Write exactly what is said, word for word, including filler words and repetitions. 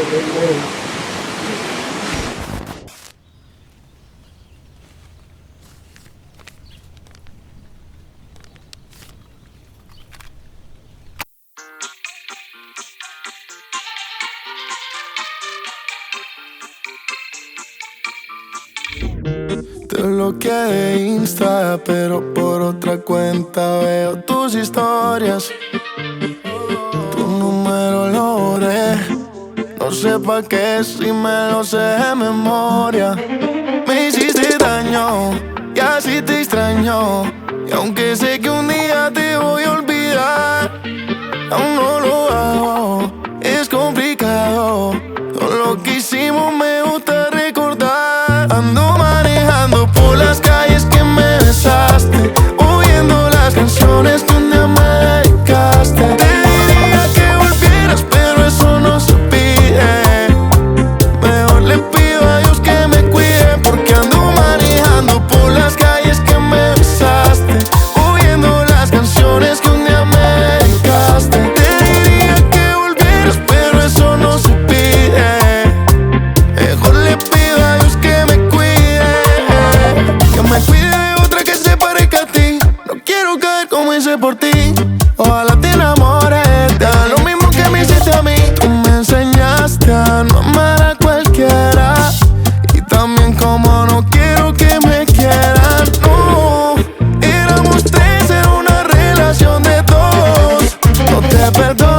Te bloqueé de Insta, pero por otra cuenta veo tus historias. Tu número lo borré, no sé pa' qué si me lo sé de memoria. Me hiciste daño y así te extraño, y aunque sé que un día te voy a olvidar, aún no lo hago, es complicado. Todo lo que hicimos me gusta recordar. Ando manejando por las calles que me besaste, oyendo las canciones que un día me dedicaste. Te diría que volvieras, pero eso no se pide. Mejor le pido a Dios que me cuide, porque ando manejando por las calles que me besaste, oyendo las canciones que un día me dedicaste. Te diría que volvieras, pero eso no se pide. Mejor le pido a Dios que me cuide, que me cuide de otra que se parezca a ti. No quiero caer como hice por ti. Ojalá te enamores, te haga lo mismo que me hiciste a mí. Tú me enseñaste a no amar a cualquiera, y también como no quiero que me quieran. No, éramos tres en una relación de dos. No te perdono.